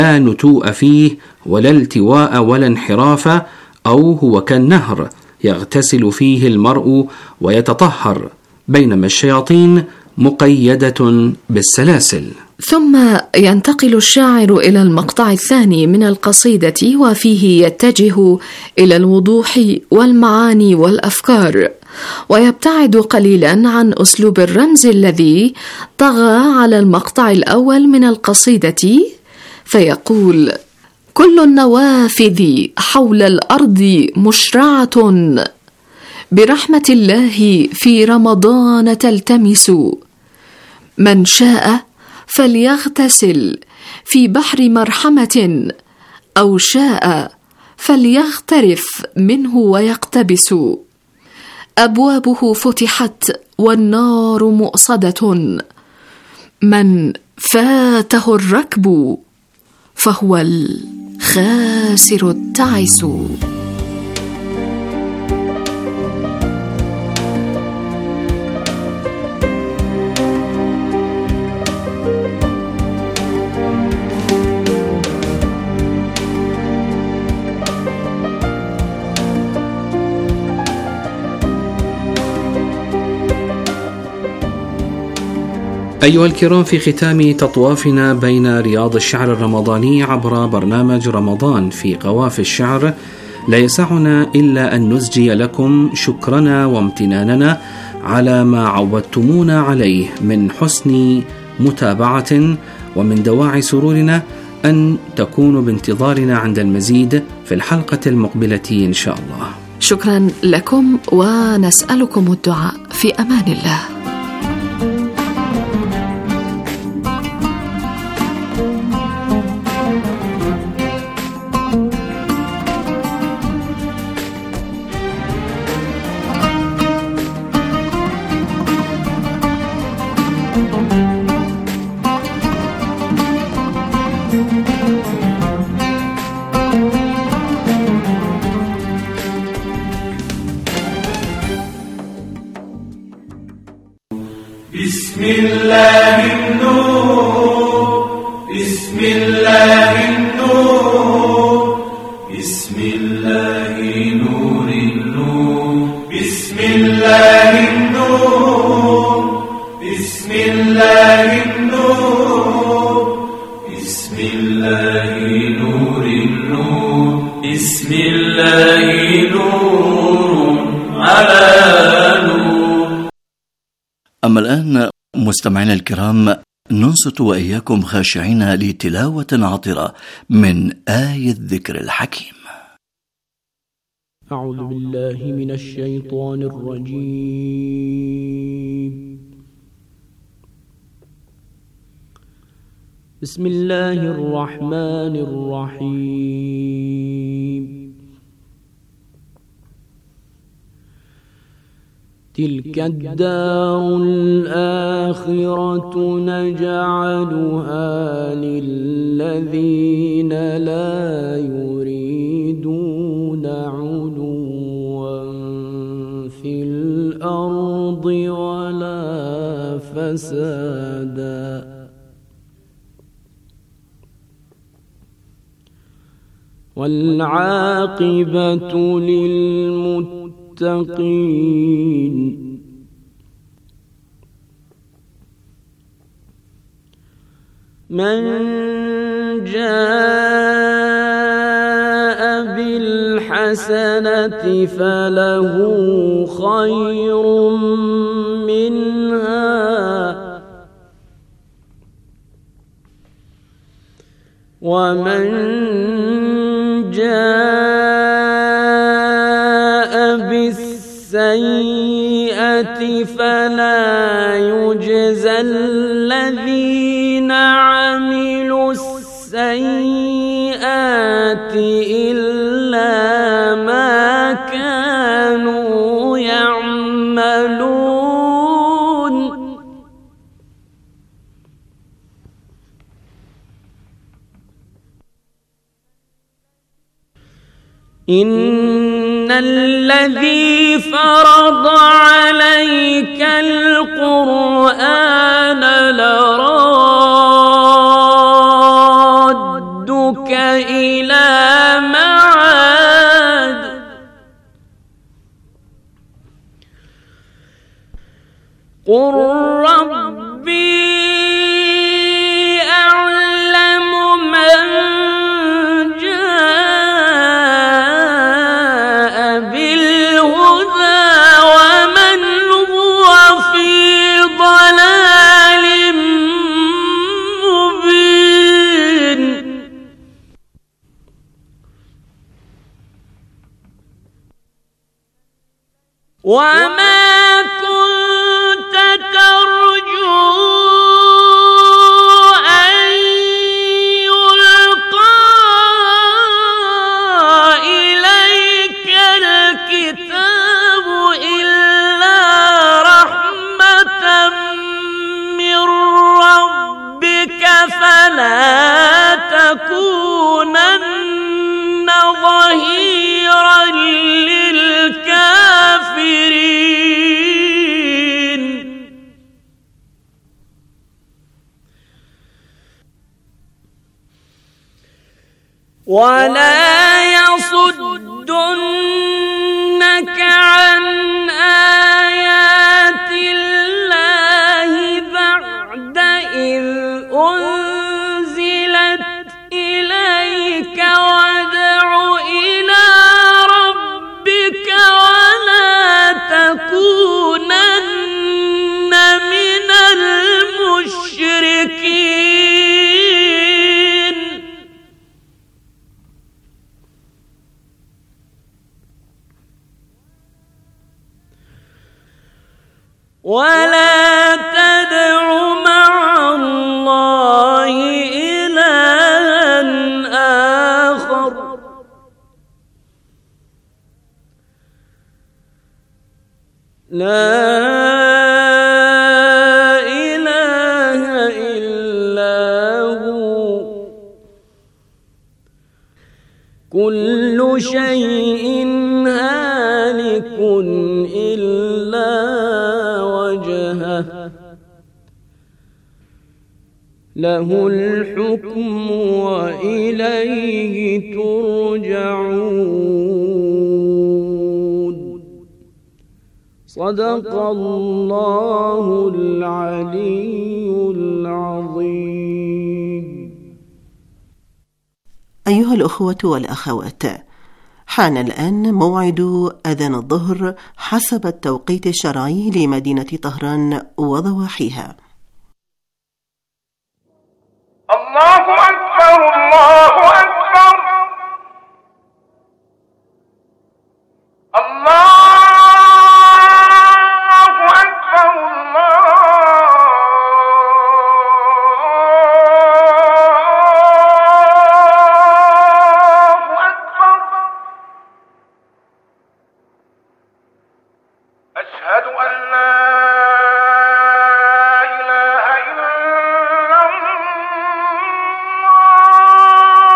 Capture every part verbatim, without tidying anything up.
لا نتوء فيه ولا التواء ولا انحراف، أو هو كالنهر يغتسل فيه المرء ويتطهر، بينما الشياطين مقيدة بالسلاسل. ثم ينتقل الشاعر إلى المقطع الثاني من القصيدة، وفيه يتجه إلى الوضوح والمعاني والأفكار، ويبتعد قليلا عن أسلوب الرمز الذي طغى على المقطع الأول من القصيدة، فيقول: كل النوافذ حول الأرض مشرعة، برحمة الله في رمضان تلتمس، من شاء فليغتسل في بحر مرحمة، أو شاء فليغترف منه ويقتبس، أبوابه فتحت والنار مؤصدة، من فاته الركب فهو الخاسر التعس. أيها الكرام، في ختام تطوافنا بين رياض الشعر الرمضاني عبر برنامج رمضان في قوافي الشعر، لا يسعنا إلا أن نزجي لكم شكرنا وامتناننا على ما عودتمونا عليه من حسن متابعة، ومن دواعي سرورنا أن تكونوا بانتظارنا عند المزيد في الحلقة المقبلة إن شاء الله. شكرا لكم، ونسألكم الدعاء في أمان الله. بسم الله النور، بسم الله النور، بسم الله نور النور، بسم الله النور، بسم الله النور، بسم الله نور النور، بسم الله نور على نور. أما الآن مستمعينا الكرام، ننصت وإياكم خاشعين لتلاوة عطرة من آية الذكر الحكيم. أعوذ بالله من الشيطان الرجيم. بسم الله الرحمن الرحيم. تلك الدار الآخرة نجعلها للذين لا يريدون علوا في الأرض ولا فسادا والعاقبة للمتقين. من جاء بالحسنة فله خير منها ومن جاء بالسيئة فلا يجزى الذين عملوا السيئات إلا ما كانوا يعملون. إن الذي فرض عليك القرآن لرادك يردك إلى معاد قل ربي أعلم من جاء بالهدى ومن هو في ضلال مبين وما كنت ترجو أن يلقى إليك الكتاب إلا رحمة من ربك فلا تكونن ظهيرا للكافرين ولا يصدنك عن آيات الله بعد إذ أنزلت إليك وادع إلى ربك ولا تكونن من المشركين ولا تدع مع الله إلها آخر لا إله إلا هو كل شيء هالك إلا وجهه له الحكم وإليه ترجعون صدق الله العلي العظيم. أيها الأخوة والأخوات، حان الآن موعد أذان الظهر حسب التوقيت الشرعي لمدينة طهران وضواحيها. الله أكبر الله أكبر الله أكبر الله أكبر أشهد أن لا إله إلا الله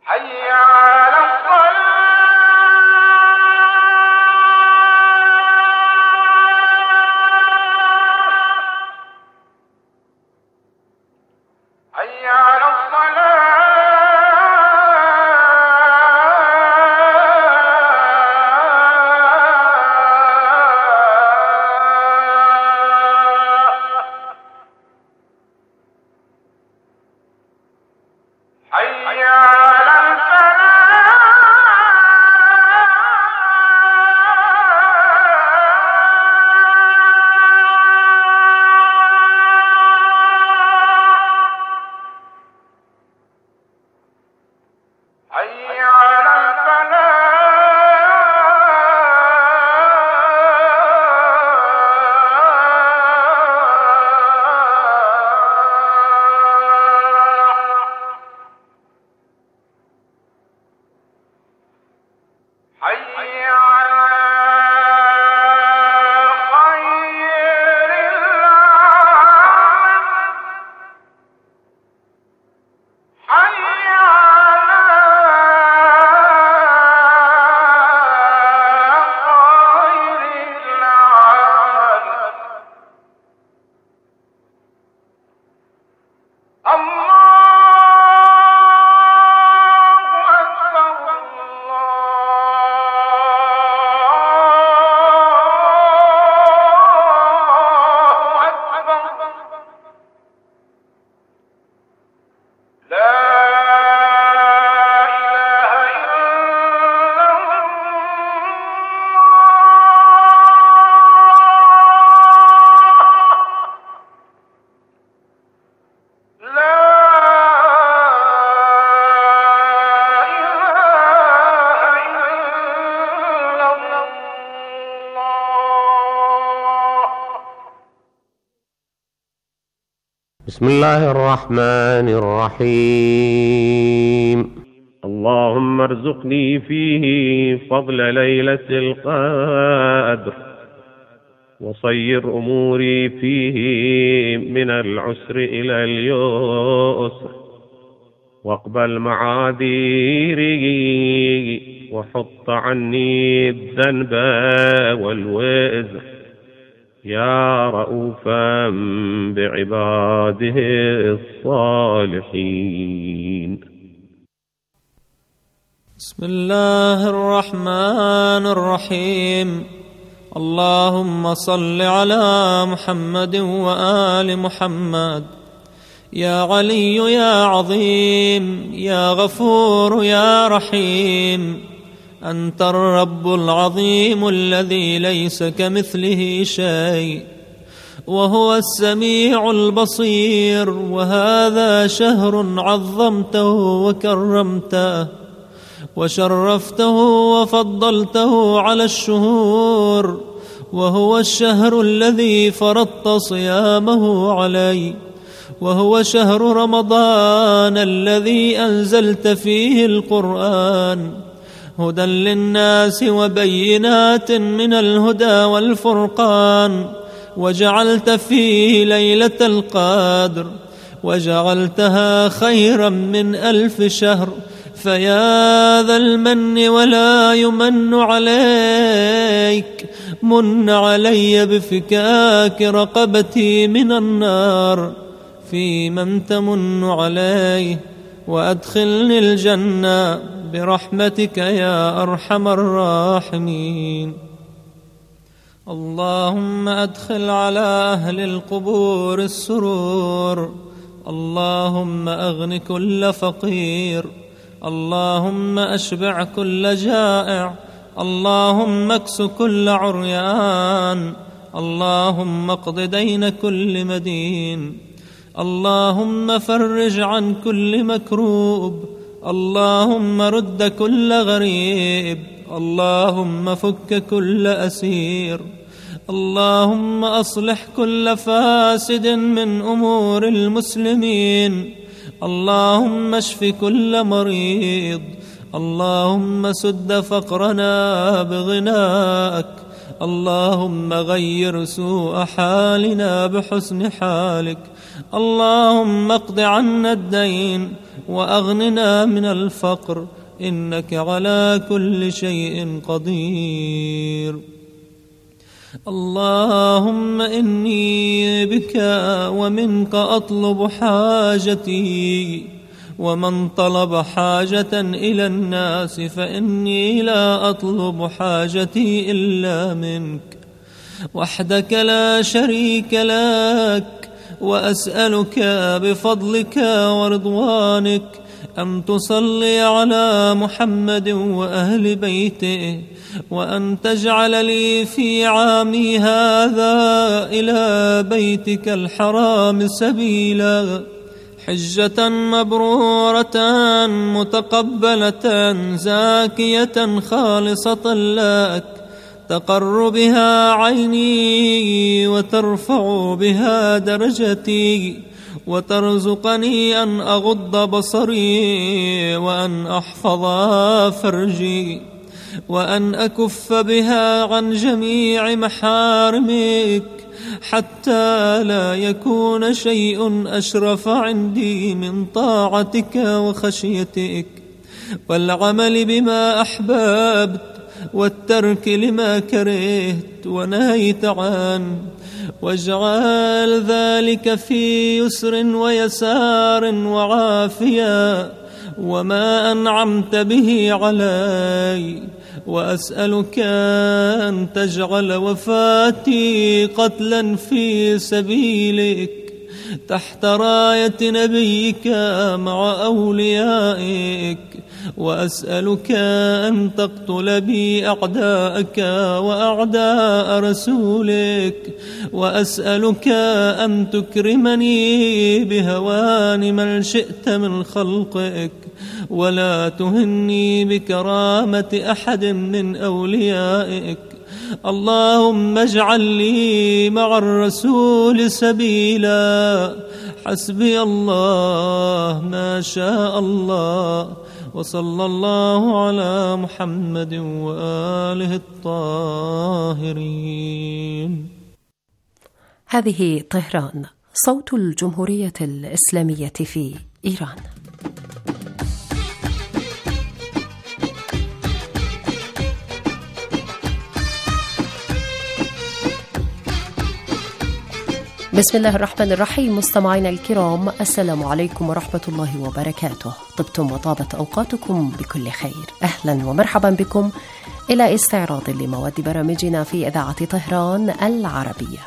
حي على الصلاة حي على الصلاة حي على حي على الفلاح حي على خير العمل حي على خير العمل الله أكبر الله أكبر لا إله إلا الله لا إله إلا الله. بسم الله الرحمن الرحيم. اللهم ارزقني فيه فضل ليلة القدر، وصير أموري فيه من العسر إلى اليسر، واقبل معاذيري، وحط عني الذنب والوزر، يا رؤوفا بعباده الصالحين. بسم الله الرحمن الرحيم. اللهم صل على محمد وآل محمد. يا علي يا عظيم، يا غفور يا رحيم، أنت الرب العظيم الذي ليس كمثله شيء، وهو السميع البصير. وهذا شهر عظمته وكرمته وشرفته وفضلته على الشهور، وهو الشهر الذي فرضت صيامه علي، وهو شهر رمضان الذي أنزلت فيه القرآن هدى للناس وبينات من الهدى والفرقان، وجعلت فيه ليلة القدر، وجعلتها خيرا من ألف شهر. فيا ذا المن ولا يمن عليك، من علي بفكاك رقبتي من النار، في من تمن عليه، وأدخلني الجنة برحمتك يا أرحم الراحمين. اللهم أدخل على أهل القبور السرور، اللهم أغن كل فقير، اللهم أشبع كل جائع، اللهم اكس كل عريان، اللهم اقض دين كل مدين، اللهم فرج عن كل مكروب، اللهم رد كل غريب، اللهم فك كل أسير، اللهم أصلح كل فاسد من أمور المسلمين، اللهم اشف كل مريض، اللهم سد فقرنا بغناءك، اللهم غير سوء حالنا بحسن حالك. اللهم اقض عنا الدين وأغننا من الفقر، إنك على كل شيء قدير. اللهم إني بك ومنك أطلب حاجتي، ومن طلب حاجة إلى الناس فإني لا أطلب حاجتي إلا منك وحدك لا شريك لك. وأسألك بفضلك ورضوانك أن تصلي على محمد وأهل بيته، وأن تجعل لي في عامي هذا إلى بيتك الحرام سبيلا، حجة مبرورة متقبلة زاكية خالصة لك، تقر بها عيني وترفع بها درجتي، وترزقني أن أغض بصري، وأن أحفظ فرجي، وأن أكف بها عن جميع محارمك، حتى لا يكون شيء أشرف عندي من طاعتك وخشيتك، والعمل بما أحببت، والترك لما كرهت ونهيت عنه. واجعل ذلك في يسر ويسار وعافية وما أنعمت به علي. وأسألك أن تجعل وفاتي قتلا في سبيلك تحت راية نبيك مع أوليائك. وأسألك أن تقتل بي أعداءك وأعداء رسولك. وأسألك أن تكرمني بهوان من شئت من خلقك، ولا تهني بكرامة أحد من أوليائك. اللهم اجعل لي مع الرسول سبيلا. حسبي الله ما شاء الله، وصلى الله على محمد وآله الطاهرين. هذه طهران، صوت الجمهورية الإسلامية في إيران. بسم الله الرحمن الرحيم. مستمعينا الكرام، السلام عليكم ورحمة الله وبركاته. طبتم وطابت أوقاتكم بكل خير. أهلا ومرحبا بكم إلى استعراض لمواد برامجنا في إذاعة طهران العربية.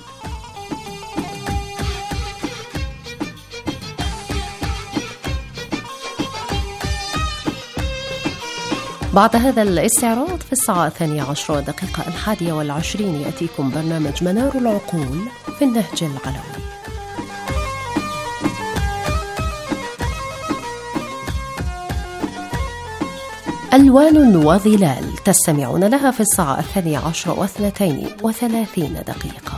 بعد هذا الاستعراض في الساعة الثانية عشر دقيقة الحادية والعشرين يأتيكم برنامج منار العقول في النهج العلوي. ألوان وظلال تستمعون لها في الساعة الثانية عشر واثنتين وثلاثين دقيقة.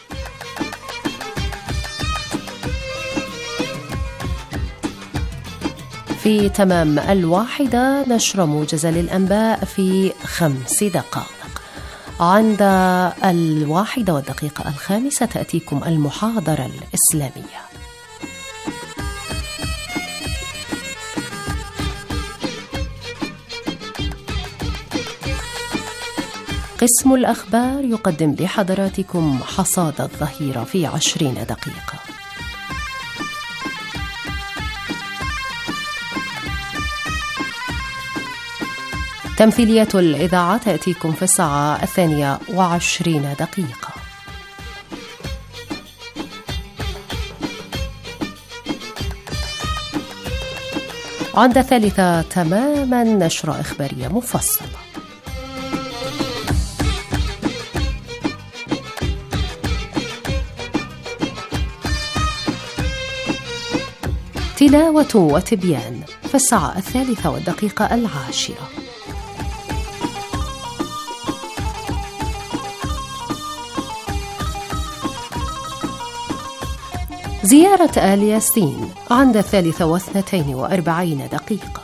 في تمام الواحدة نشر موجز للأنباء في خمس دقائق. عند الواحدة والدقيقة الخامسة تأتيكم المحاضرة الإسلامية. قسم الأخبار يقدم لحضراتكم حصاد الظهيرة في عشرين دقيقة. تمثيلية الإذاعة تأتيكم في الساعة الثانية وعشرين دقيقة. عند الثالثة تماما نشرة إخبارية مفصلة. تلاوة وتبيان في الساعة الثالثة والدقيقة العاشرة. زيارة آل ياسين عند الثالثة واثنتين وأربعين دقيقة.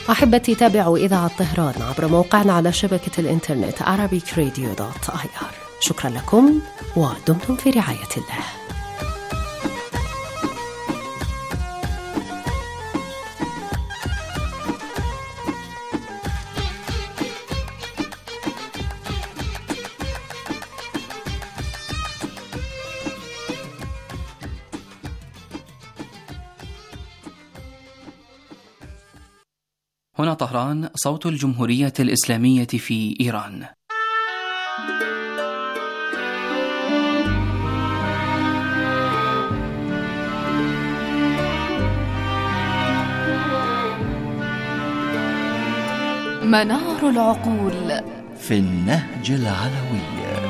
أحبتي تابعوا إذاعة طهران عبر موقعنا على شبكة الإنترنت arabic radio dot i r. شكرا لكم ودمتم في رعاية الله. هنا طهران، صوت الجمهورية الإسلامية في إيران. منار العقول في النهج العلوي.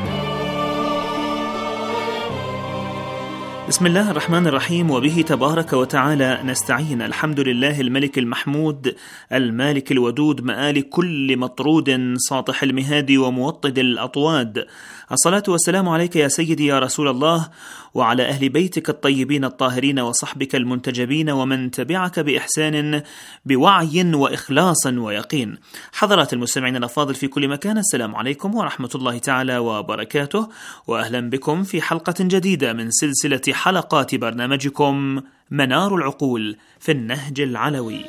بسم الله الرحمن الرحيم، وبه تبارك وتعالى نستعين. الحمد لله الملك المحمود المالك الودود، مآل كل مطرود، ساطح المهاد وموطد الأطواد. الصلاة والسلام عليك يا سيدي يا رسول الله، وعلى أهل بيتك الطيبين الطاهرين وصحبك المنتجبين ومن تبعك بإحسان بوعي وإخلاص ويقين. حضرات المستمعين الأفاضل في كل مكان، السلام عليكم ورحمة الله تعالى وبركاته، وأهلا بكم في حلقة جديدة من سلسلة حلقات برنامجكم منار العقول في النهج العلوي.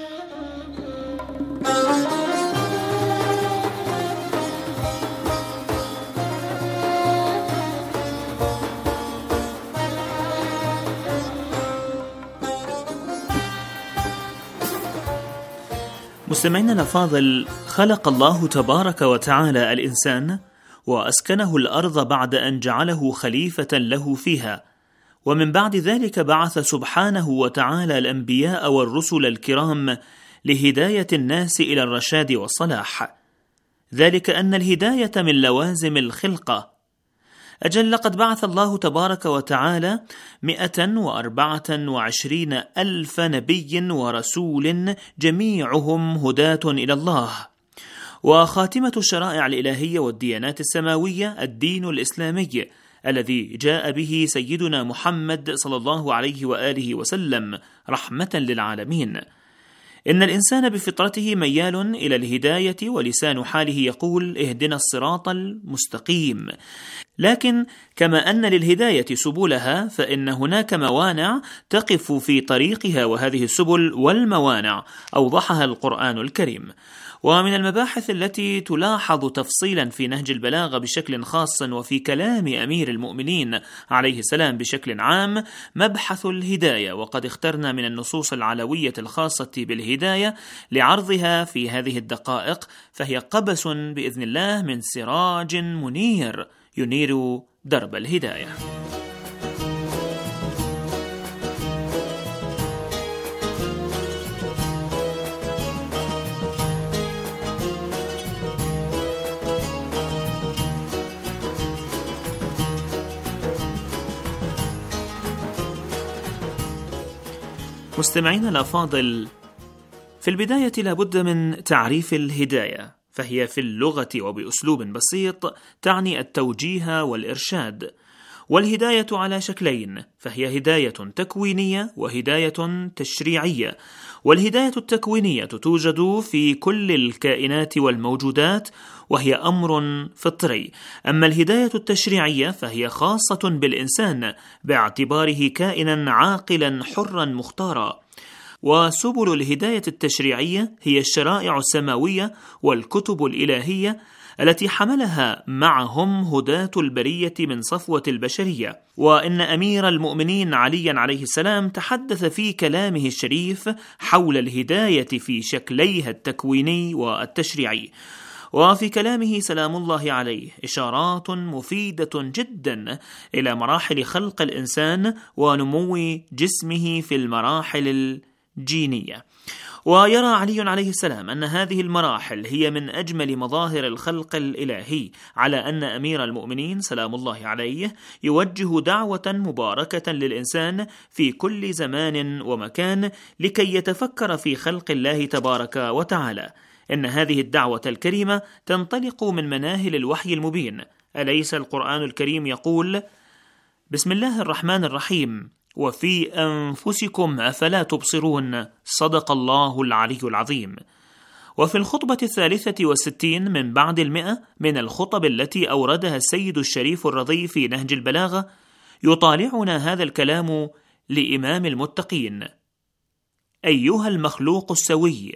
مستمعينا الأفاضل، خلق الله تبارك وتعالى الإنسان وأسكنه الأرض بعد أن جعله خليفة له فيها، ومن بعد ذلك بعث سبحانه وتعالى الأنبياء والرسل الكرام لهداية الناس إلى الرشاد والصلاح، ذلك أن الهداية من لوازم الخلقة. أجل لقد بعث الله تبارك وتعالى مئة وأربعة وعشرين ألف نبي ورسول جميعهم هداة إلى الله، وخاتمة الشرائع الإلهية والديانات السماوية الدين الإسلامي الذي جاء به سيدنا محمد صلى الله عليه وآله وسلم رحمة للعالمين. إن الإنسان بفطرته ميال إلى الهداية، ولسان حاله يقول اهدنا الصراط المستقيم. لكن كما أن للهداية سبلها، فإن هناك موانع تقف في طريقها، وهذه السبل والموانع أوضحها القرآن الكريم. ومن المباحث التي تلاحظ تفصيلا في نهج البلاغة بشكل خاص، وفي كلام أمير المؤمنين عليه السلام بشكل عام، مبحث الهداية. وقد اخترنا من النصوص العلوية الخاصة بالهداية لعرضها في هذه الدقائق، فهي قبس بإذن الله من سراج منير ينير درب الهداية. مستمعين الأفاضل، في البداية لابد من تعريف الهداية، فهي في اللغة وبأسلوب بسيط تعني التوجيه والإرشاد. والهداية على شكلين، فهي هداية تكوينية وهداية تشريعية. والهداية التكوينية توجد في كل الكائنات والموجودات، وهي أمر فطري. أما الهداية التشريعية فهي خاصة بالإنسان باعتباره كائنا عاقلا حرا مختارا. وسبل الهداية التشريعية هي الشرائع السماوية والكتب الإلهية التي حملها معهم هداة البرية من صفوة البشرية. وإن أمير المؤمنين عليا عليه السلام تحدث في كلامه الشريف حول الهداية في شكليها التكويني والتشريعي. وفي كلامه سلام الله عليه إشارات مفيدة جدا إلى مراحل خلق الإنسان ونمو جسمه في المراحل الجينية. ويرى علي عليه السلام أن هذه المراحل هي من أجمل مظاهر الخلق الإلهي، على أن أمير المؤمنين سلام الله عليه يوجه دعوة مباركة للإنسان في كل زمان ومكان لكي يتفكر في خلق الله تبارك وتعالى. إن هذه الدعوة الكريمة تنطلق من مناهل الوحي المبين. أليس القرآن الكريم يقول بسم الله الرحمن الرحيم وفي أنفسكم أفلا تبصرون؟ صدق الله العلي العظيم. وفي الخطبة الثالثة والستين من بعد المئة من الخطب التي أوردها السيد الشريف الرضي في نهج البلاغة يطالعنا هذا الكلام لإمام المتقين: أيها المخلوق السوي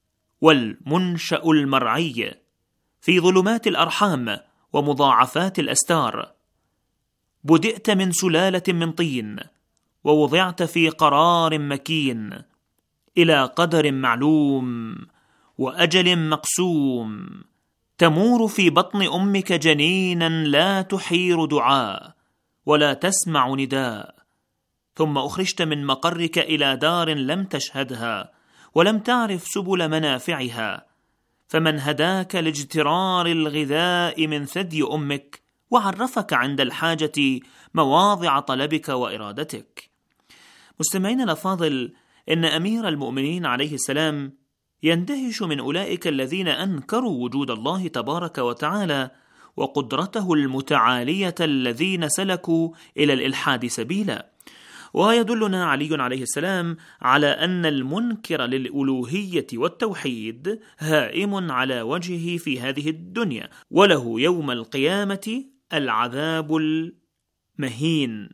والمنشأ المرعي في ظلمات الأرحام ومضاعفات الأستار، بدأت من سلالة من طين ووضعت في قرار مكين إلى قدر معلوم وأجل مقسوم، تمور في بطن أمك جنينا لا تحير دعاء ولا تسمع نداء، ثم أخرجت من مقرك إلى دار لم تشهدها ولم تعرف سبل منافعها، فمن هداك لاجترار الغذاء من ثدي أمك وعرفك عند الحاجة مواضع طلبك وإرادتك. مستمعين الأفاضل، إن أمير المؤمنين عليه السلام يندهش من أولئك الذين أنكروا وجود الله تبارك وتعالى وقدرته المتعالية الذين سلكوا إلى الإلحاد سبيلا. ويدلنا علي عليه السلام على أن المنكر للألوهية والتوحيد هائم على وجهه في هذه الدنيا، وله يوم القيامة العذاب المهين.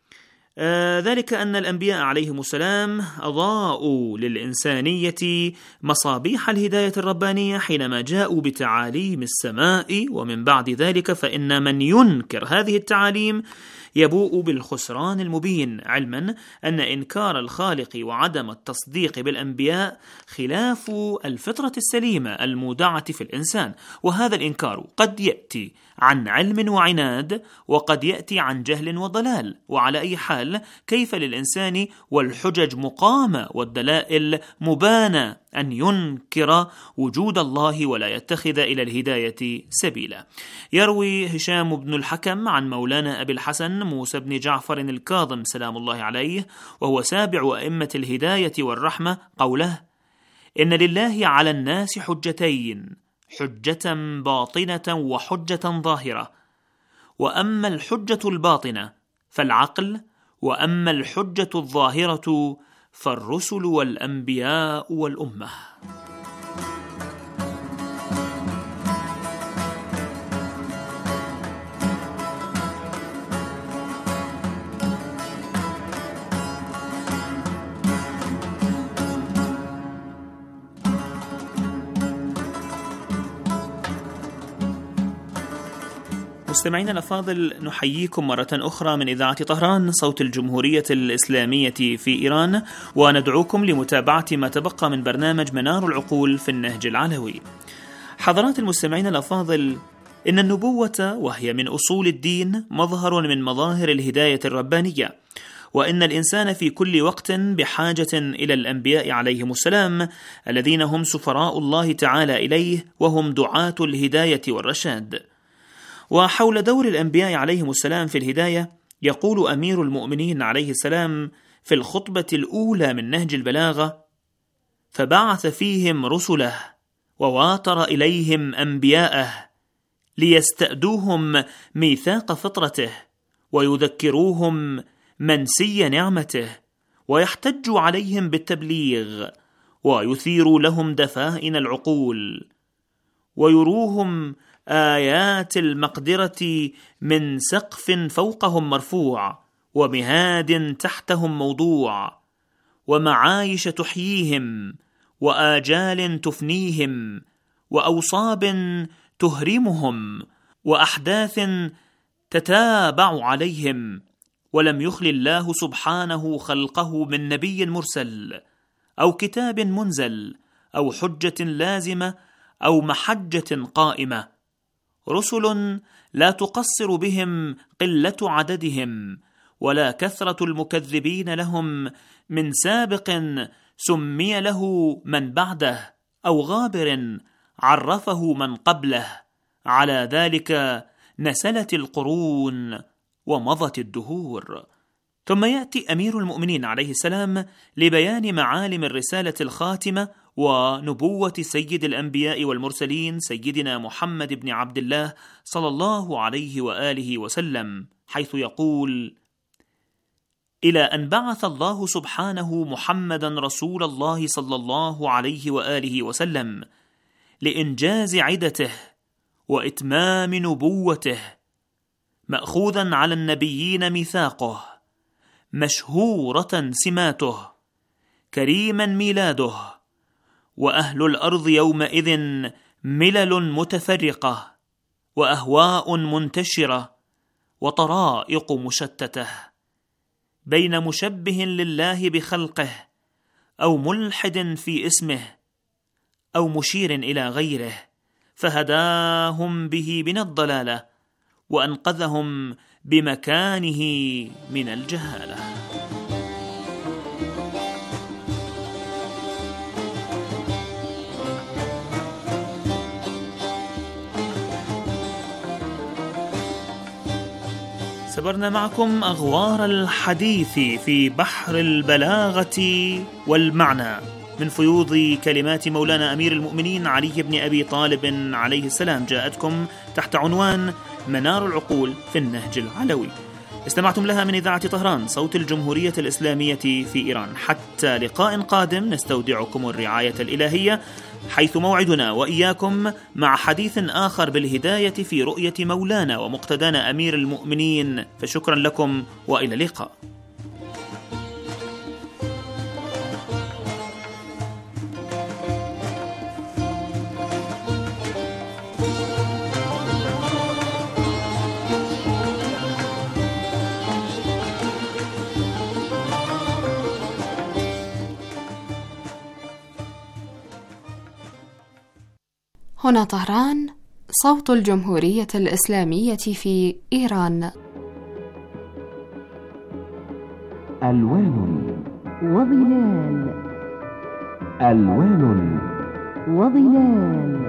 آه ذلك أن الأنبياء عليهم السلام أضاءوا للإنسانية مصابيح الهداية الربانية حينما جاءوا بتعاليم السماء، ومن بعد ذلك فإن من ينكر هذه التعاليم يبوء بالخسران المبين، علما أن إنكار الخالق وعدم التصديق بالأنبياء خلاف الفطرة السليمة المودعة في الإنسان، وهذا الإنكار قد يأتي عن علم وعناد وقد يأتي عن جهل وضلال. وعلى أي حال، كيف للإنسان والحجج مقامة والدلائل مبانة أن ينكر وجود الله ولا يتخذ إلى الهداية سبيلا؟ يروي هشام بن الحكم عن مولانا أبي الحسن موسى بن جعفر الكاظم سلام الله عليه، وهو سابع أئمة الهداية والرحمة، قوله: إن لله على الناس حجتين، حجة باطنة وحجة ظاهرة، وأما الحجة الباطنة فالعقل، وأما الحجة الظاهرة فالرسل والأنبياء والأمة. مستمعينا الأفاضل، نحييكم مرة أخرى من إذاعة طهران صوت الجمهورية الإسلامية في إيران، وندعوكم لمتابعة ما تبقى من برنامج منار العقول في النهج العلوي. حضرات المستمعين الأفاضل، إن النبوة وهي من أصول الدين مظهر من مظاهر الهداية الربانية، وإن الإنسان في كل وقت بحاجة إلى الأنبياء عليهم السلام الذين هم سفراء الله تعالى إليه، وهم دعاة الهداية والرشاد. وحول دور الأنبياء عليهم السلام في الهداية يقول أمير المؤمنين عليه السلام في الخطبة الأولى من نهج البلاغة: فبعث فيهم رسله وواتر إليهم أنبياءه ليستأدوهم ميثاق فطرته ويذكروهم منسي نعمته ويحتجوا عليهم بالتبليغ ويثيروا لهم دفائن العقول ويروهم آيات المقدرة من سقف فوقهم مرفوع ومهاد تحتهم موضوع ومعايش تحييهم وآجال تفنيهم وأوصاب تهرمهم وأحداث تتابع عليهم، ولم يخل الله سبحانه خلقه من نبي مرسل أو كتاب منزل أو حجة لازمة أو محجة قائمة، رسل لا تقصر بهم قلة عددهم ولا كثرة المكذبين لهم من سابق سمي له من بعده أو غابر عرفه من قبله، على ذلك نسلت القرون ومضت الدهور. ثم يأتي أمير المؤمنين عليه السلام لبيان معالم الرسالة الخاتمة ونبوة سيد الأنبياء والمرسلين سيدنا محمد بن عبد الله صلى الله عليه وآله وسلم، حيث يقول: إلى أن بعث الله سبحانه محمدا رسول الله صلى الله عليه وآله وسلم لإنجاز عدته وإتمام نبوته، مأخوذا على النبيين ميثاقه، مشهورة سماته، كريما ميلاده، وأهل الأرض يومئذ ملل متفرقة وأهواء منتشرة وطرائق مشتتة، بين مشبه لله بخلقه أو ملحد في اسمه أو مشير إلى غيره، فهداهم به من الضلالة وأنقذهم بمكانه من الجهالة. سبرنا معكم أغوار الحديث في بحر البلاغة والمعنى من فيوض كلمات مولانا أمير المؤمنين علي بن أبي طالب عليه السلام، جاءتكم تحت عنوان منار العقول في النهج العلوي. استمعتم لها من إذاعة طهران صوت الجمهورية الإسلامية في إيران. حتى لقاء قادم نستودعكم الرعاية الإلهية، حيث موعدنا وإياكم مع حديث آخر بالهداية في رؤية مولانا ومقتدانا أمير المؤمنين. فشكرا لكم وإلى اللقاء. هنا طهران صوت الجمهورية الإسلامية في إيران. ألوان وظلال، ألوان وظلال،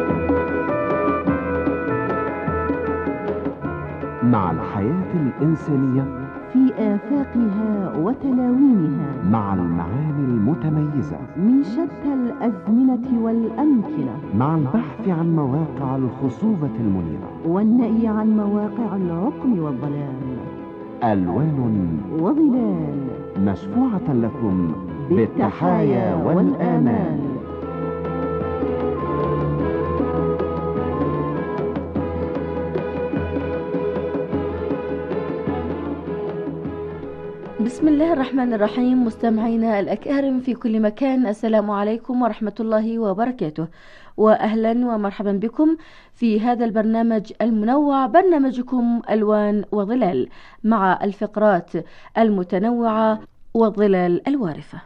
مع الحياة الإنسانية في آفاقها وتلاوينها، مع المعاني المتميزة من شتى الأزمنة والأمكنة، مع البحث عن مواقع الخصوبة المنيرة والنأي عن مواقع العقم والضلال. ألوان وظلال مشفوعة لكم بالتحايا والآمال. بسم الله الرحمن الرحيم. مستمعينا الأكارم في كل مكان، السلام عليكم ورحمة الله وبركاته، وأهلا ومرحبا بكم في هذا البرنامج المنوع، برنامجكم ألوان وظلال، مع الفقرات المتنوعة والظلال الوارفة.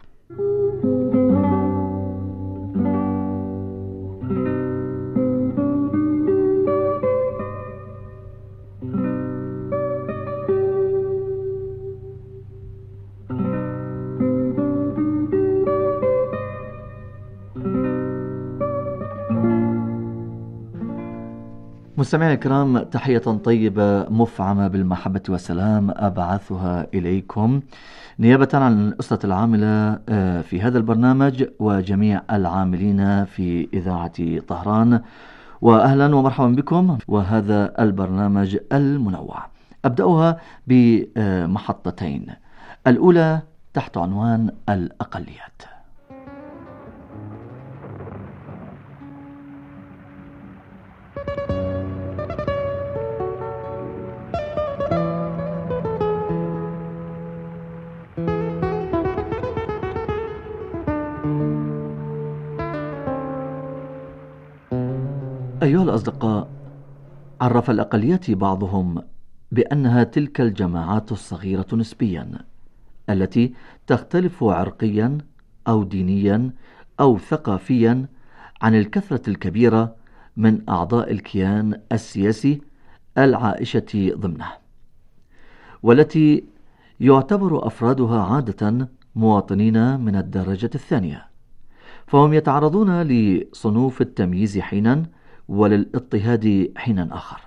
مستمعينا الكرام، تحية طيبة مفعمة بالمحبة والسلام أبعثها إليكم نيابة عن الأسرة العاملة في هذا البرنامج وجميع العاملين في إذاعة طهران، وأهلا ومرحبا بكم وهذا البرنامج المنوع. أبدأها بمحطتين، الأولى تحت عنوان الأقليات. أيها الأصدقاء، عرف الأقليات بعضهم بأنها تلك الجماعات الصغيرة نسبيا التي تختلف عرقيا أو دينيا أو ثقافيا عن الكثرة الكبيرة من أعضاء الكيان السياسي العائشة ضمنه، والتي يعتبر أفرادها عادة مواطنين من الدرجة الثانية، فهم يتعرضون لصنوف التمييز حينا وللاضطهاد حينا آخر.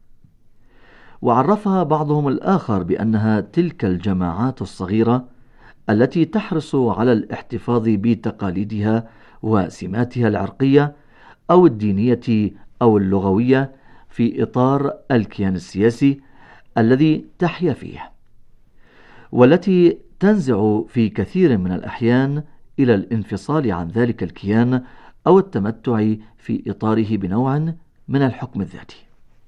وعرفها بعضهم الآخر بأنها تلك الجماعات الصغيرة التي تحرص على الاحتفاظ بتقاليدها وسماتها العرقية أو الدينية أو اللغوية في إطار الكيان السياسي الذي تحيا فيه، والتي تنزع في كثير من الأحيان إلى الانفصال عن ذلك الكيان أو التمتع في إطاره بنوع من الحكم الذاتي.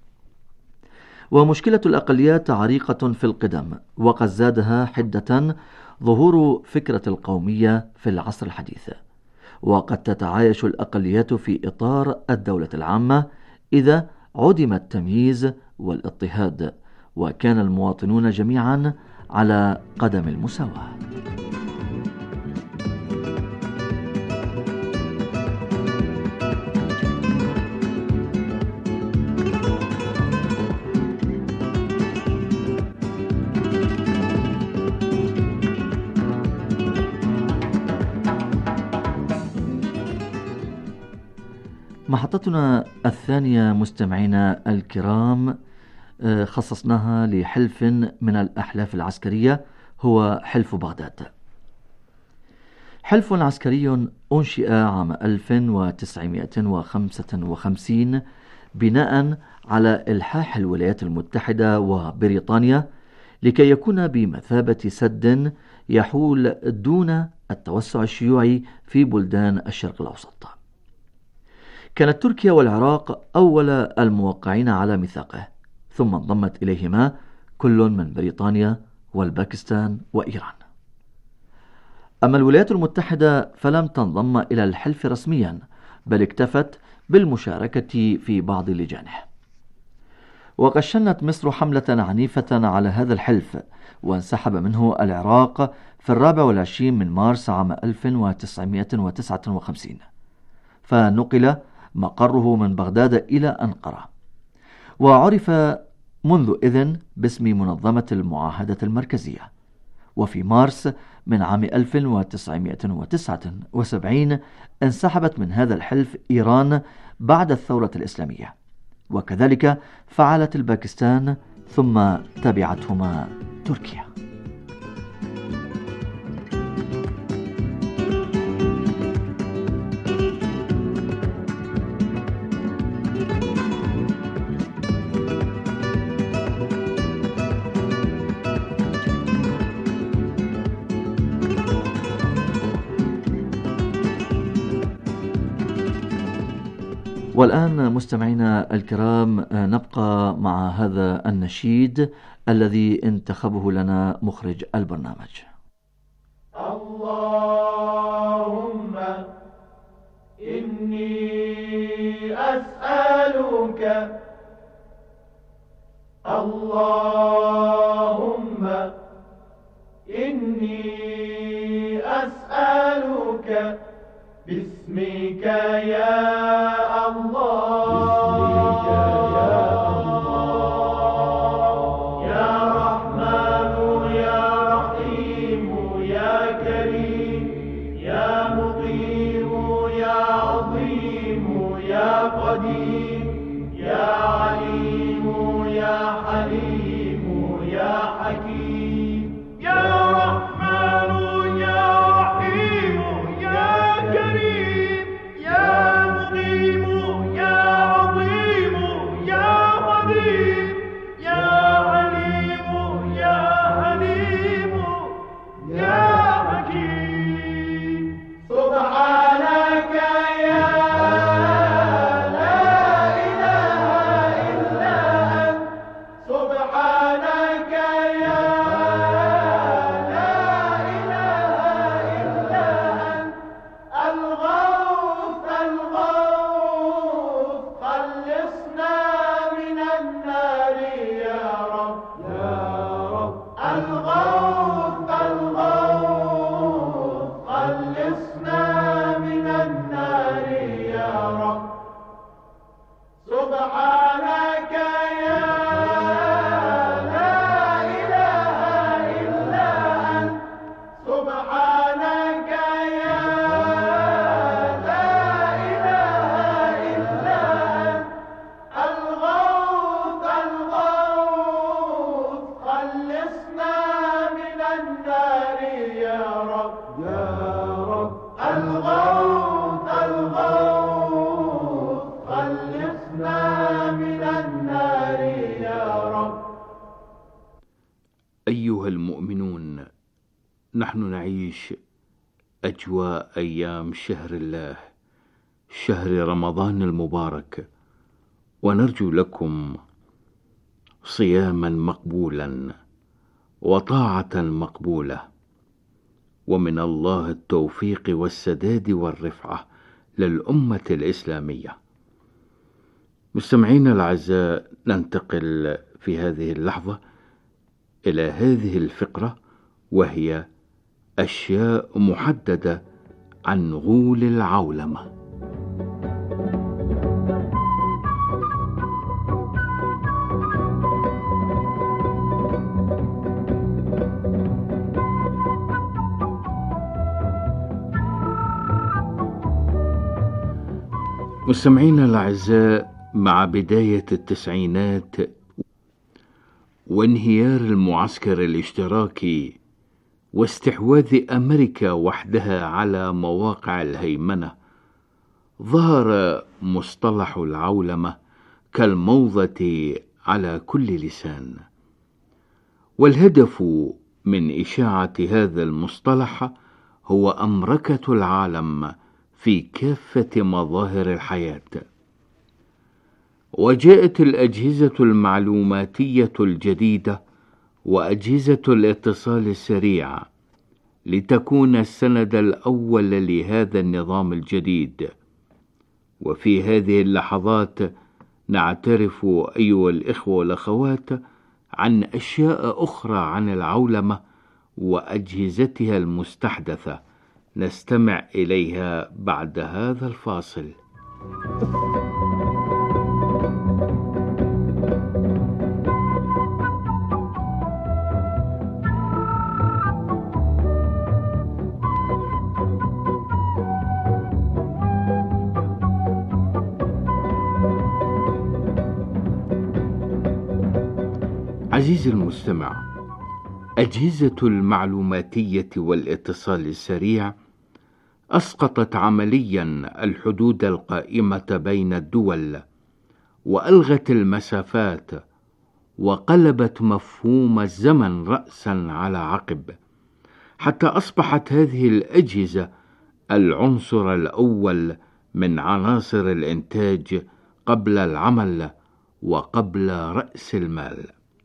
ومشكلة الأقليات عريقة في القدم، وقد زادها حدة ظهور فكرة القومية في العصر الحديث. وقد تتعايش الأقليات في إطار الدولة العامة إذا عدم التمييز والاضطهاد، وكان المواطنون جميعا على قدم المساواة. محطتنا الثانية مستمعينا الكرام خصصناها لحلف من الأحلاف العسكرية، هو حلف بغداد. حلف عسكري أنشئ عام ألف وتسعمائة وخمسة وخمسين بناء على إلحاح الولايات المتحدة وبريطانيا لكي يكون بمثابة سد يحول دون التوسع الشيوعي في بلدان الشرق الأوسط. كانت تركيا والعراق أول الموقعين على ميثاقه، ثم انضمت إليهما كل من بريطانيا والباكستان وإيران. أما الولايات المتحدة فلم تنضم إلى الحلف رسميا، بل اكتفت بالمشاركة في بعض لجانه. وقد شنت مصر حملة عنيفة على هذا الحلف، وانسحب منه العراق في الرابع والعشرين من مارس عام ألف وتسعمائة وتسعة وخمسين، فنقل مقره من بغداد إلى أنقرة، وعرف منذ إذن باسم منظمة المعاهدة المركزية. وفي مارس من عام ألف وتسعمائة وتسعة وسبعين انسحبت من هذا الحلف إيران بعد الثورة الإسلامية، وكذلك فعلت الباكستان، ثم تبعتهما تركيا. والآن مستمعينا الكرام نبقى مع هذا النشيد الذي انتخبه لنا مخرج البرنامج. اللهم إني أسألك، اللهم إني أسألك باسمك يا الله، يا رحمن يا رحيم يا كريم يا مقيم يا عظيم يا قدير يا عليم يا حليم يا حكيم، يا رحمن يا رحيم يا كريم يا مقيم يا عظيم يا قدير يا عليم يا حليم يا حكيم. سبحانك يا لا إله إلا أنت، سبحانك يا لا إله إلا أنت، الغوث الغوث خلصنا من النار يا رب، يا رب الغوث الغوث خلصنا من النار يا رب. سبحانك يا لا إله إلا أنت، سبحانك يا لا إله إلا أنت، الغوث الغوث خلصنا من النار يا رب، يا رب الغوث الغوث خلصنا من النار يا رب. أيها المؤمنون، نحن نعيش أجواء أيام شهر الله، شهر رمضان المبارك، ونرجو لكم صياما مقبولا وطاعة مقبولة، ومن الله التوفيق والسداد والرفعة للأمة الإسلامية. مستمعينا الأعزاء، ننتقل في هذه اللحظة إلى هذه الفقرة، وهي أشياء محددة عن غول العولمة. مستمعينا الأعزاء، مع بداية التسعينات وانهيار المعسكر الاشتراكي واستحواذ أمريكا وحدها على مواقع الهيمنة، ظهر مصطلح العولمة كالموضة على كل لسان. والهدف من إشاعة هذا المصطلح هو أمركة العالم في كافة مظاهر الحياة. وجاءت الأجهزة المعلوماتية الجديدة وأجهزة الاتصال السريع لتكون السند الأول لهذا النظام الجديد. وفي هذه اللحظات نعترف أيها الإخوة والأخوات عن أشياء أخرى عن العولمة وأجهزتها المستحدثة، نستمع إليها بعد هذا الفاصل. عزيزي المستمع، أجهزة المعلوماتية والاتصال السريع أسقطت عمليا الحدود القائمة بين الدول، وألغت المسافات، وقلبت مفهوم الزمن رأسا على عقب، حتى أصبحت هذه الأجهزة العنصر الأول من عناصر الإنتاج قبل العمل وقبل رأس المال.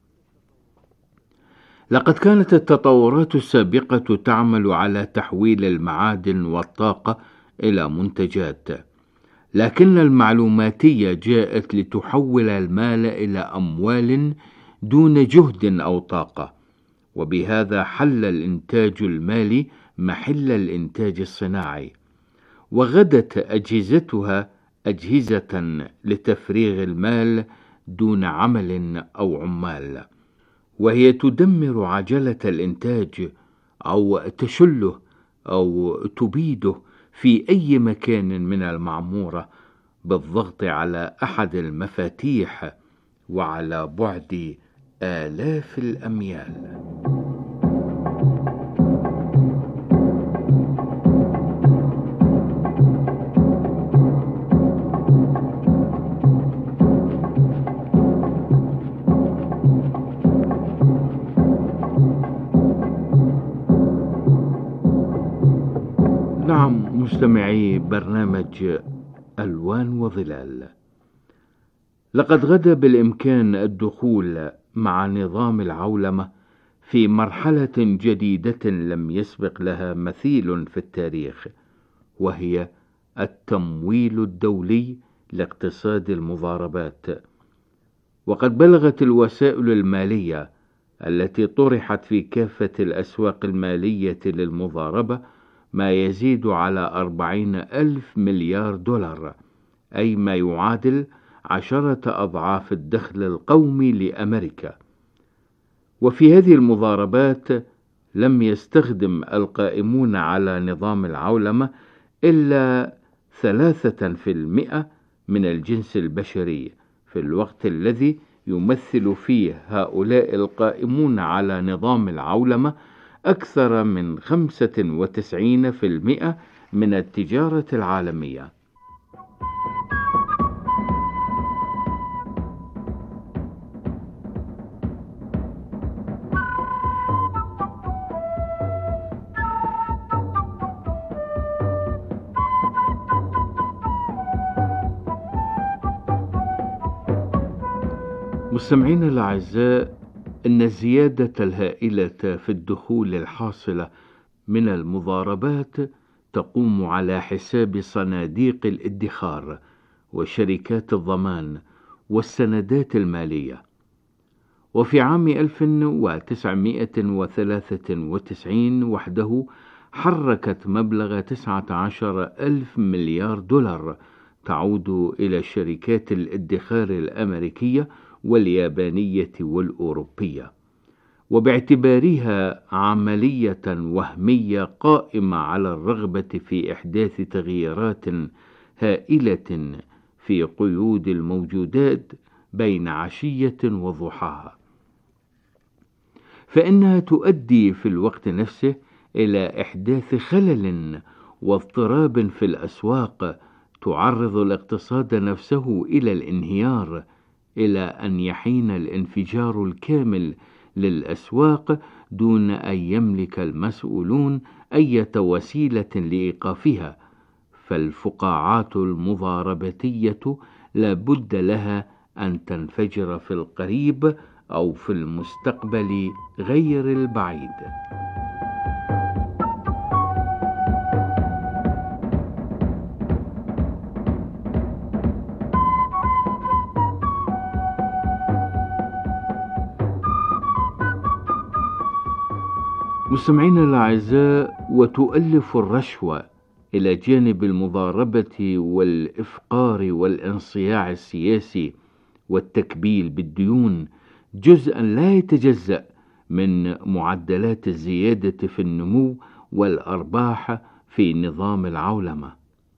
لقد كانت التطورات السابقة تعمل على تحويل المعادن والطاقة إلى منتجات، لكن المعلوماتية جاءت لتحول المال إلى أموال دون جهد أو طاقة، وبهذا حل الإنتاج المالي محل الإنتاج الصناعي، وغدت أجهزتها أجهزة لتفريغ المال دون عمل أو عمال، وهي تدمر عجلة الإنتاج أو تشله أو تبيده في أي مكان من المعمورة بالضغط على أحد المفاتيح وعلى بعد آلاف الأميال. نعم مستمعي برنامج ألوان وظلال، لقد غدا بالإمكان الدخول مع نظام العولمة في مرحلة جديدة لم يسبق لها مثيل في التاريخ، وهي التمويل الدولي لاقتصاد المضاربات. وقد بلغت الوسائل المالية التي طرحت في كافة الأسواق المالية للمضاربة ما يزيد على أربعين ألف مليار دولار، أي ما يعادل عشرة أضعاف الدخل القومي لأمريكا. وفي هذه المضاربات لم يستخدم القائمون على نظام العولمة إلا ثلاثة في المئة من الجنس البشري، في الوقت الذي يمثل فيه هؤلاء القائمون على نظام العولمة أكثر من خمسة وتسعين في المئة من التجارة العالمية. مستمعينا الأعزاء، إن الزيادة الهائلة في الدخول الحاصلة من المضاربات تقوم على حساب صناديق الادخار وشركات الضمان والسندات المالية. وفي عام ألف وتسعمائة وثلاثة وتسعين وحده حركت مبلغ تسعة عشر ألف مليار دولار تعود إلى شركات الادخار الأمريكية واليابانية والأوروبية، وباعتبارها عملية وهمية قائمة على الرغبة في إحداث تغييرات هائلة في قيود الموجودات بين عشية وضحاها، فإنها تؤدي في الوقت نفسه إلى إحداث خلل واضطراب في الأسواق تعرض الاقتصاد نفسه إلى الانهيار، إلى أن يحين الانفجار الكامل للأسواق دون أن يملك المسؤولون أي وسيلة لإيقافها. فالفقاعات المضاربتية لا بد لها أن تنفجر في القريب أو في المستقبل غير البعيد. مستمعينا الأعزاء، وتؤلف الرشوة إلى جانب المضاربة والإفقار والانصياع السياسي والتكبيل بالديون جزءا لا يتجزأ من معدلات الزيادة في النمو والأرباح في نظام العولمة.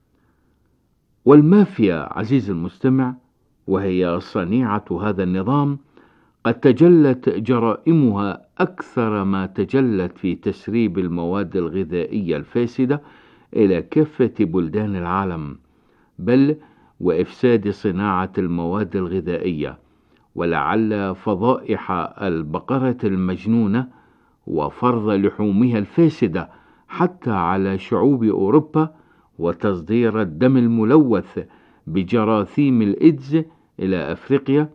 والمافيا عزيز المستمع، وهي صنيعة هذا النظام، قد تجلت جرائمها أكثر ما تجلت في تسريب المواد الغذائية الفاسدة إلى كافة بلدان العالم، بل وإفساد صناعة المواد الغذائية، ولعل فضائح البقرة المجنونة وفرض لحومها الفاسدة حتى على شعوب أوروبا، وتصدير الدم الملوث بجراثيم الإيدز إلى أفريقيا،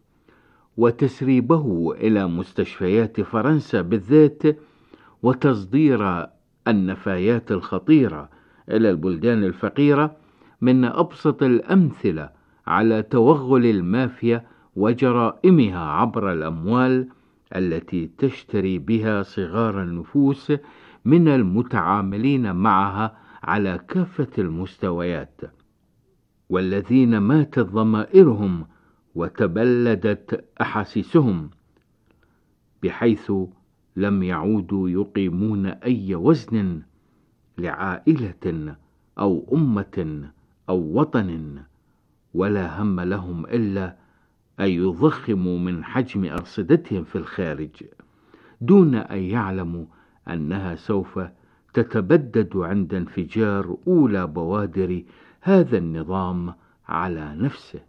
وتسريبه إلى مستشفيات فرنسا بالذات، وتصدير النفايات الخطيرة إلى البلدان الفقيرة، من أبسط الأمثلة على توغل المافيا وجرائمها عبر الأموال التي تشتري بها صغار النفوس من المتعاملين معها على كافة المستويات، والذين ماتت ضمائرهم وتبلدت أحاسيسهم، بحيث لم يعودوا يقيمون أي وزن لعائلة أو أمة أو وطن، ولا هم لهم إلا أن يضخموا من حجم أرصدتهم في الخارج، دون أن يعلموا أنها سوف تتبدد عند انفجار أولى بوادر هذا النظام على نفسه.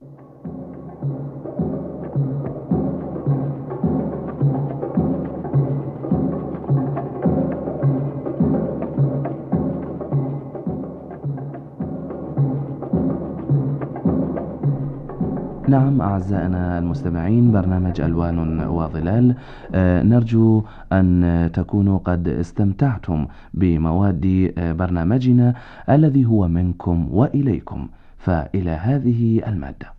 نعم أعزائنا المستمعين، برنامج ألوان وظلال، نرجو أن تكونوا قد استمتعتم بمواد برنامجنا الذي هو منكم وإليكم، فإلى هذه المادة.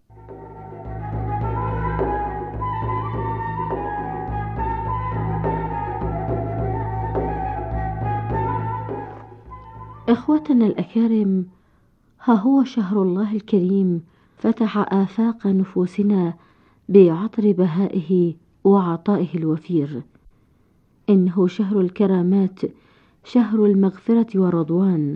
إخوتنا الأكارم، ها هو شهر الله الكريم فتح آفاق نفوسنا بعطر بهائه وعطائه الوفير. إنه شهر الكرامات، شهر المغفرة والرضوان،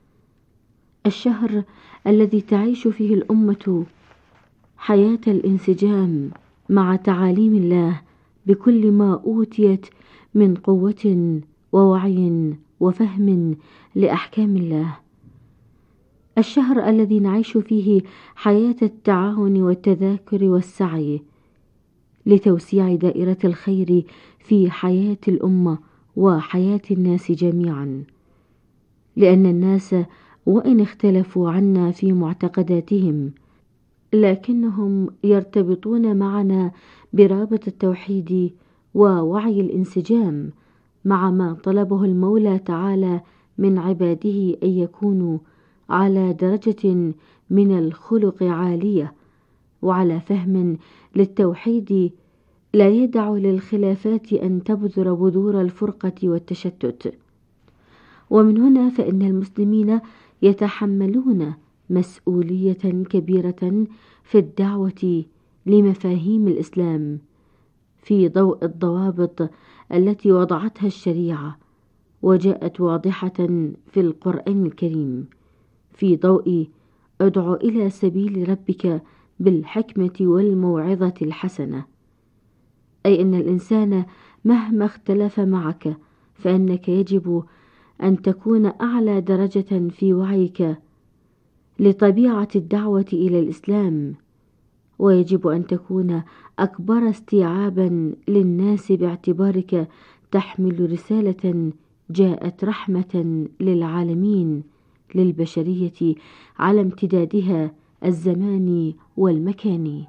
الشهر الذي تعيش فيه الأمة حياة الانسجام مع تعاليم الله بكل ما أوتيت من قوة ووعي وفهم لأحكام الله، الشهر الذي نعيش فيه حياة التعاون والتذاكر والسعي لتوسيع دائرة الخير في حياة الأمة وحياة الناس جميعا، لأن الناس وإن اختلفوا عنا في معتقداتهم لكنهم يرتبطون معنا برابط التوحيد ووعي الانسجام مع ما طلبه المولى تعالى من عباده أن يكونوا على درجة من الخلق عالية وعلى فهم للتوحيد لا يدع للخلافات أن تبذر بذور الفرقة والتشتت. ومن هنا فإن المسلمين يتحملون مسؤولية كبيرة في الدعوة لمفاهيم الإسلام في ضوء الضوابط التي وضعتها الشريعة وجاءت واضحة في القرآن الكريم، في ضوء ادع إلى سبيل ربك بالحكمة والموعظة الحسنة، أي أن الإنسان مهما اختلف معك فإنك يجب أن تكون أعلى درجة في وعيك لطبيعة الدعوة إلى الإسلام، ويجب أن تكون أكبر استيعابا للناس باعتبارك تحمل رسالة جاءت رحمة للعالمين للبشرية على امتدادها الزماني والمكاني.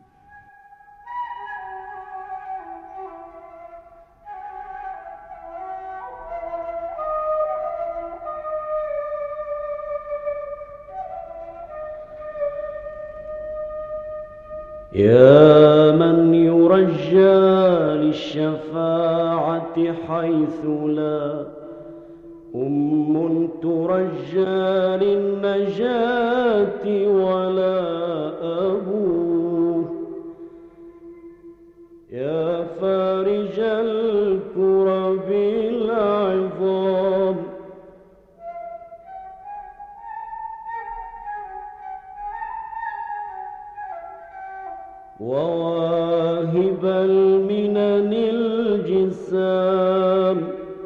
يا من يرجى للشفاعة حيث لا أم ترجى للنجاة ولا أبوه، يا فارج الكرب العظام وواهب المنن الجسام،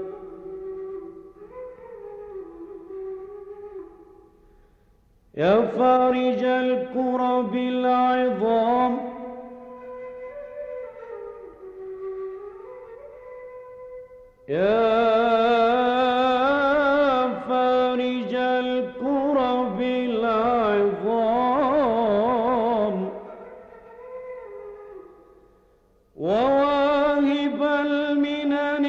يا فارج الكرب العظام يا فارج الكرب العظام وواهب المنن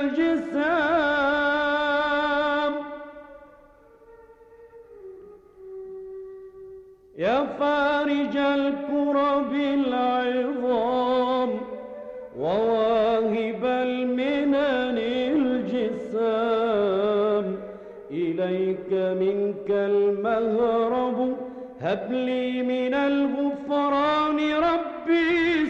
الجسام، يا فارج الكرب العظام وواهب المنن الجسام، إليك منك المهرب هب لي من الغفران ربي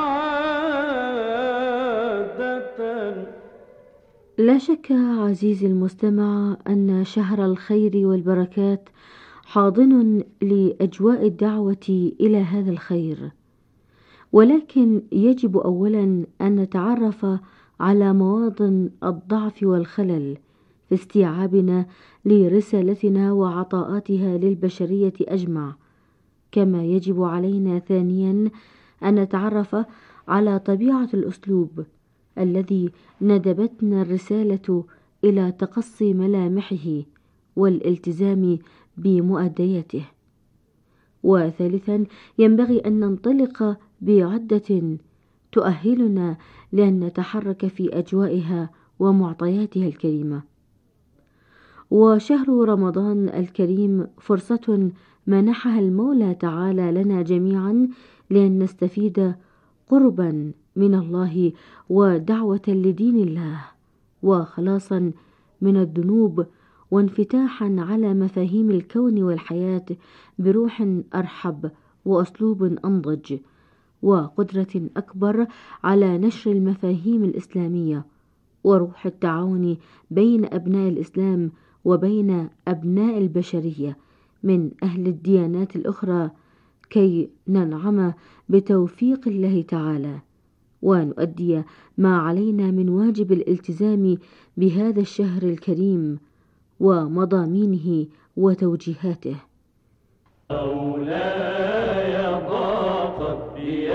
سعادة. لا شك عزيزي المستمع أن شهر الخير والبركات حاضن لأجواء الدعوة إلى هذا الخير، ولكن يجب أولا أن نتعرف على مواطن الضعف والخلل في استيعابنا لرسالتنا وعطاءاتها للبشرية أجمع، كما يجب علينا ثانيا أن نتعرف على طبيعة الأسلوب الذي ندبتنا الرسالة إلى تقصي ملامحه والالتزام بمؤدياته. وثالثا ينبغي أن ننطلق بعدة تؤهلنا لأن نتحرك في أجوائها ومعطياتها الكريمة. وشهر رمضان الكريم فرصة منحها المولى تعالى لنا جميعا لأن نستفيد قربا من الله ودعوة لدين الله وخلاصا من الذنوب وانفتاحا على مفاهيم الكون والحياة بروح أرحب وأسلوب أنضج وقدرة أكبر على نشر المفاهيم الإسلامية وروح التعاون بين أبناء الإسلام وبين أبناء البشرية من أهل الديانات الأخرى كي ننعم بتوفيق الله تعالى ونؤدي ما علينا من واجب الالتزام بهذا الشهر الكريم ومضامينه وتوجيهاته. مولاي ضاقت بي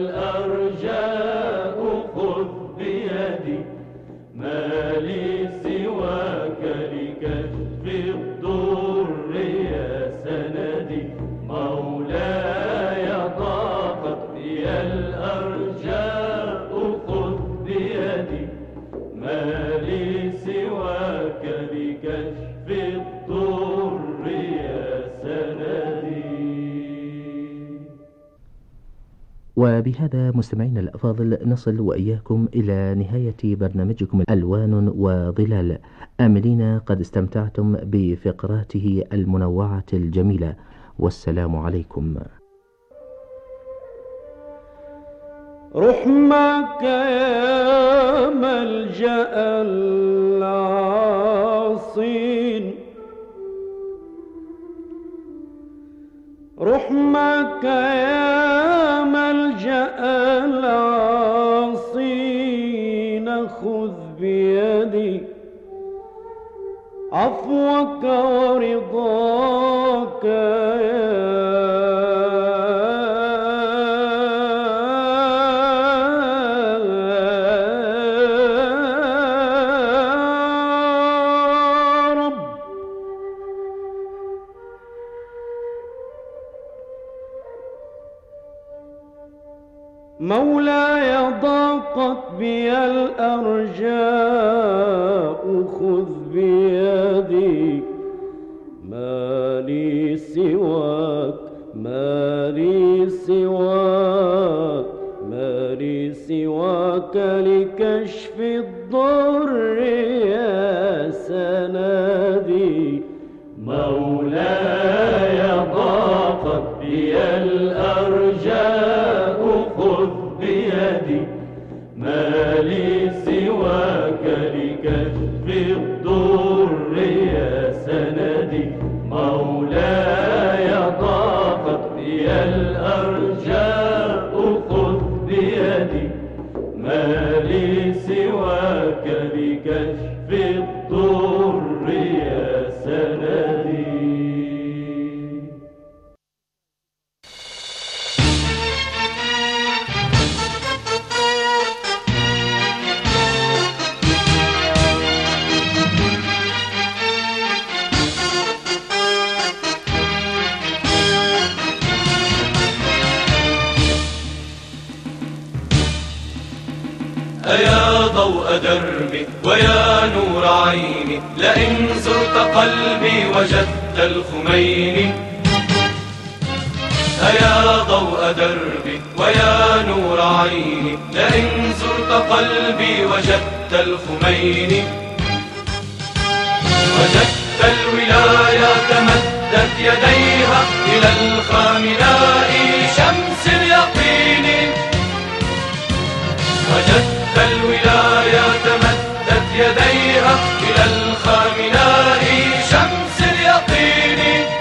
الأرجاء خذ بيدي ما لي سواك لكشف الضر يا سندي. مولاي ما لي سواك لكشف الضر يا سندي. وبهذا مستمعينا الأفاضل نصل وإياكم إلى نهاية برنامجكم ألوان وظلال، آملين قد استمتعتم بفقراته المنوعة الجميلة، والسلام عليكم. رحمك يا ملجأ العاصين، رحمك يا ملجأ العاصين، خذ بيدي عفوك ورضاك يا رب. مولاي ضاقت بي الأرجاء، خذ بيدي ما لي سواك، ما لي سواك، ما لي سواك لكشف الضر يا سندي. مولاي ضاقت بي الأرجاء، خذ بيدي ما لي سواك لكشف الضر يا سندي. مولاي ضاقت بي الأرجاء، خذ بيدي ما لي سواك لكشف الضر يا سندي. أيا ضوء دربي ويا نور عيني، لئن زرت قلبي وجدت الخميني. أيا ضوء دربي ويا نور عيني، لئن زرت قلبي وجدت الخميني. وجدت الولاية مدت يديها إلى الخامناء شمس اليقين. وجدت الولاية مدت يديها إلى الخامناء شمس اليقين.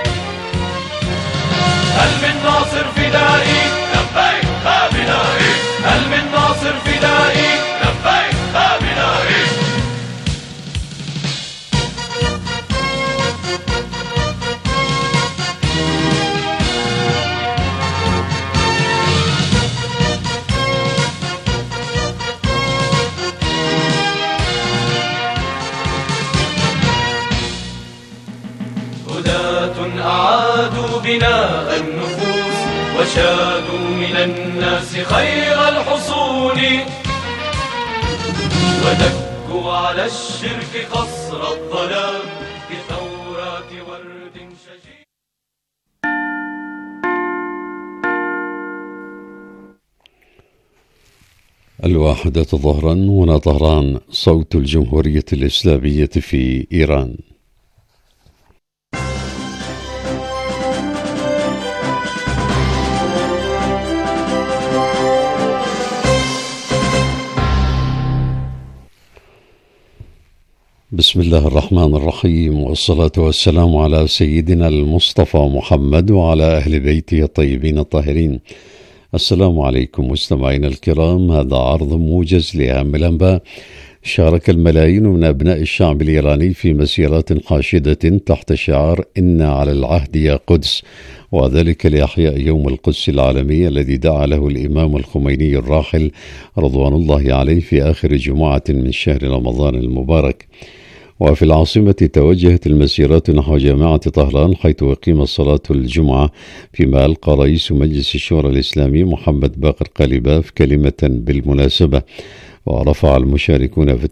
هل من ناصر فدائي؟ لبيك بنائي. هل من ناصر فدائي؟ لبيك بنائي. أعادوا بناء النفوس وشادوا من الناس خير الحصون. ودكوا على الشرك قصر الظلام بثورات ورد شجيع. الواحدة ظهرا، هنا طهران، صوت الجمهورية الإسلامية في إيران. بسم الله الرحمن الرحيم، والصلاة والسلام على سيدنا المصطفى محمد وعلى أهل بيته الطيبين الطاهرين. السلام عليكم مستمعينا الكرام، هذا عرض موجز لأهم الأنباء. شارك الملايين من أبناء الشعب الإيراني في مسيرات حاشدة تحت شعار إنا على العهد يا قدس، وذلك لإحياء يوم القدس العالمي الذي دعا له الإمام الخميني الراحل رضوان الله عليه في آخر جمعة من شهر رمضان المبارك. وفي العاصمة توجهت المسيرات نحو جامعة طهران حيث أقيمت صلاة الجمعة، فيما ألقى رئيس مجلس الشورى الإسلامي محمد باقر قليباف كلمة بالمناسبة. ورفع المشاركون في